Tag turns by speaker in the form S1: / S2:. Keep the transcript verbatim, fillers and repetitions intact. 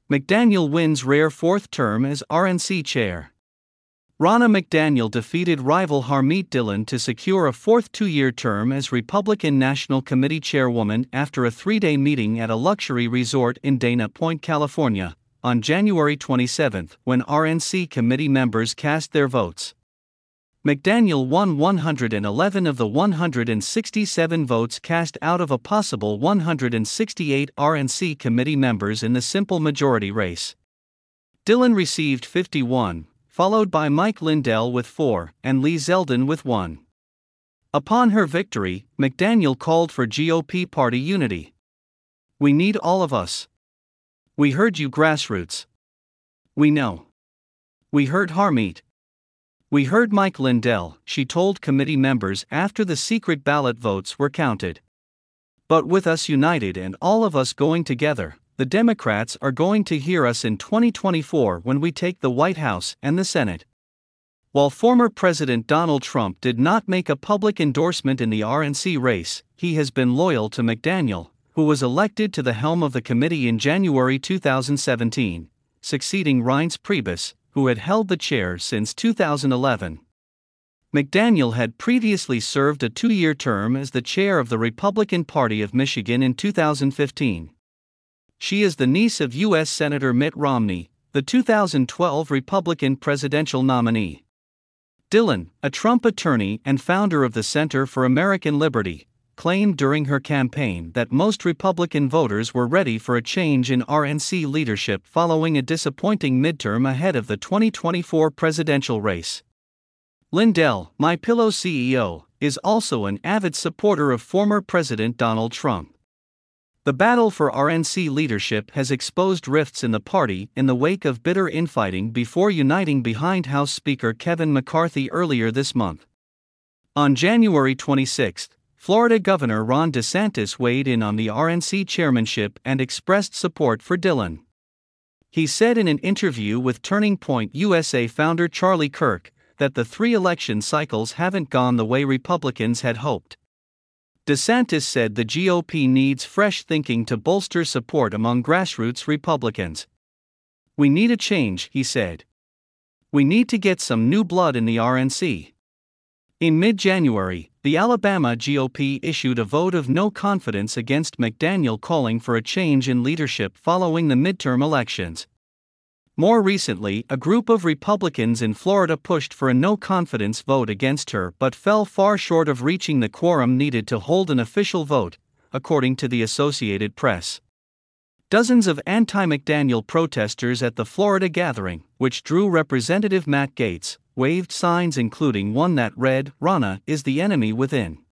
S1: McDaniel wins rare fourth term as R N C chair. Ronna McDaniel defeated rival Harmeet Dillon to secure a fourth two-year term as Republican National Committee chairwoman after a three-day meeting at a luxury resort in Dana Point, California, on January twenty-seventh, when R N C committee members cast their votes. McDaniel won one hundred eleven of the one hundred sixty-seven votes cast out of a possible one hundred sixty-eight R N C committee members in the simple majority race. Dillon received fifty-one, followed by Mike Lindell with four, and Lee Zeldin with one. Upon her victory, McDaniel called for G O P party unity. "We need all of us. We heard you, grassroots. We know. We heard Harmeet. We heard Mike Lindell," she told committee members after the secret ballot votes were counted. "But with us united and all of us going together, the Democrats are going to hear us in twenty twenty-four when we take the White House and the Senate." While former President Donald Trump did not make a public endorsement in the R N C race, he has been loyal to McDaniel, who was elected to the helm of the committee in January two thousand seventeen, succeeding Reince Priebus, who had held the chair since two thousand eleven. McDaniel had previously served a two-year term as the chair of the Republican Party of Michigan in two thousand fifteen. She is the niece of U S Senator Mitt Romney, the two thousand twelve Republican presidential nominee. Dillon, a Trump attorney and founder of the Center for American Liberty, claimed during her campaign that most Republican voters were ready for a change in R N C leadership following a disappointing midterm ahead of the twenty twenty-four presidential race. Lindell, MyPillow C E O, is also an avid supporter of former President Donald Trump. The battle for R N C leadership has exposed rifts in the party in the wake of bitter infighting before uniting behind House Speaker Kevin McCarthy earlier this month. On January twenty-sixth, Florida Governor Ron DeSantis weighed in on the R N C chairmanship and expressed support for Dillon. He said in an interview with Turning Point U S A founder Charlie Kirk that the three election cycles haven't gone the way Republicans had hoped. DeSantis said the G O P needs fresh thinking to bolster support among grassroots Republicans. "We need a change," he said. "We need to get some new blood in the R N C." In mid-January, the Alabama G O P issued a vote of no confidence against McDaniel, calling for a change in leadership following the midterm elections. More recently, a group of Republicans in Florida pushed for a no-confidence vote against her but fell far short of reaching the quorum needed to hold an official vote, according to the Associated Press. Dozens of anti-McDaniel protesters at the Florida gathering, which drew Representative Matt Gaetz, waved signs including one that read, "Ronna is the enemy within."